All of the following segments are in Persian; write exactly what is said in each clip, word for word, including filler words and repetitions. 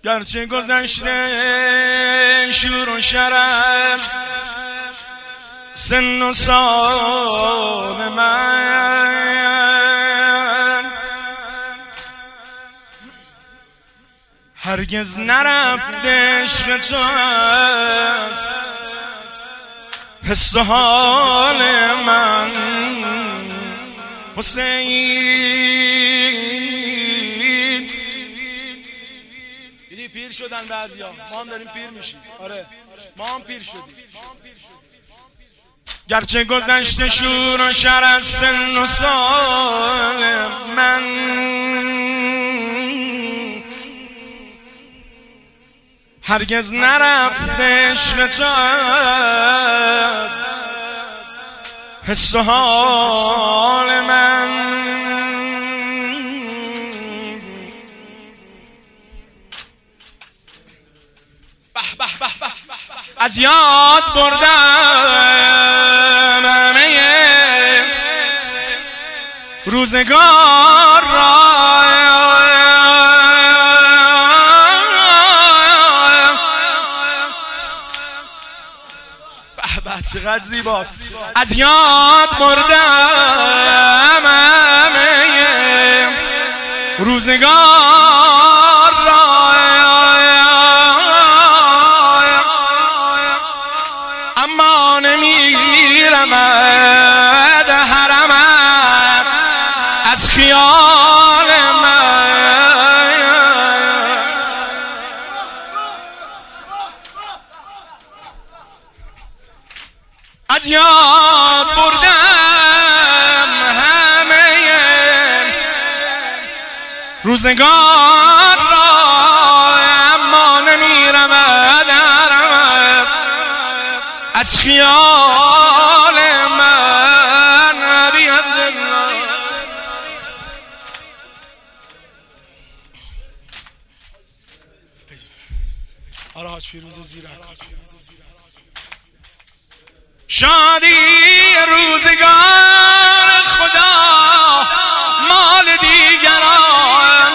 گرچه گذشته شور و شرف سن و سال من هرگز نرفته عشق تو از حس و حال من حسین. دیدی پیر شدن بعضیا، ما هم داریم پیر میشیم. آره ما هم پیر شدیم. گرچه گذشته شور و شر از سن و سال من هرگز نرفته عشق تو از حس و حال من. از یاد بردم همه روزگار را چقدر زیباست. از یاد بردم همه روزگار را اما نمیرم حرمت از خیال من. از یاد بردم همه روزگار را اما نمیرم از خیال من. آره حاج فیروز زیرک. شادی روزگار خدا مال دیگران،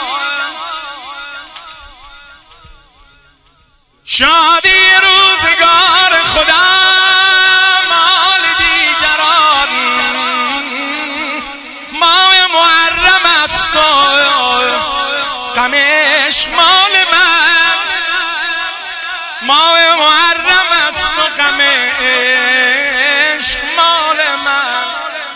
شادی روزگار خدا مال دیگران. ماه محرم است و غمش مال من، ماه محرم است و غمش مال من.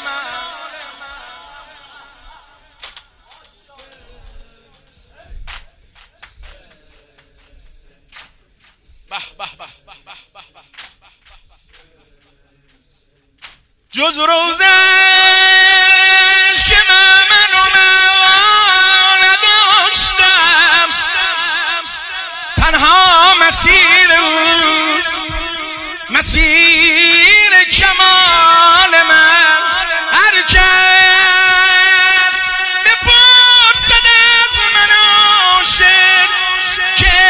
جز روزش که من منو من نداشتم، تنها مسیر اوست، مسیر کمال من. هر کس بپرسد از من عاشق که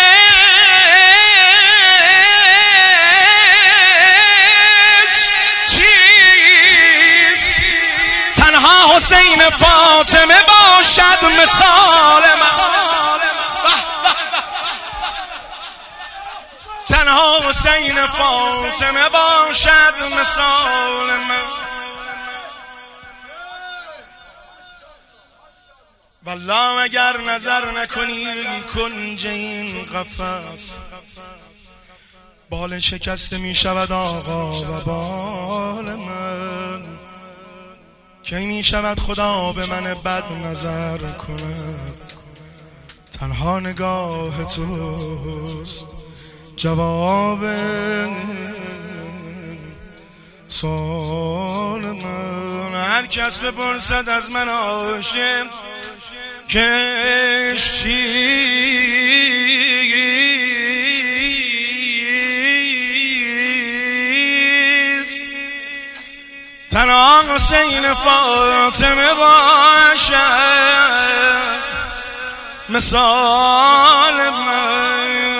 حسین فاطمه باشد مثال من. تنها حسین فاطمه باشد مثال من. والله اگر نظر نکنی کنج این قفس بال شکسته می شود آقا و بال من. کی می شود خدا به من بد نظر کند، تنها نگاه توست جواب سوال من. هر کس بپرسد از من عاشق کش چیست، تنها حسین فاطمه باشد مثال من.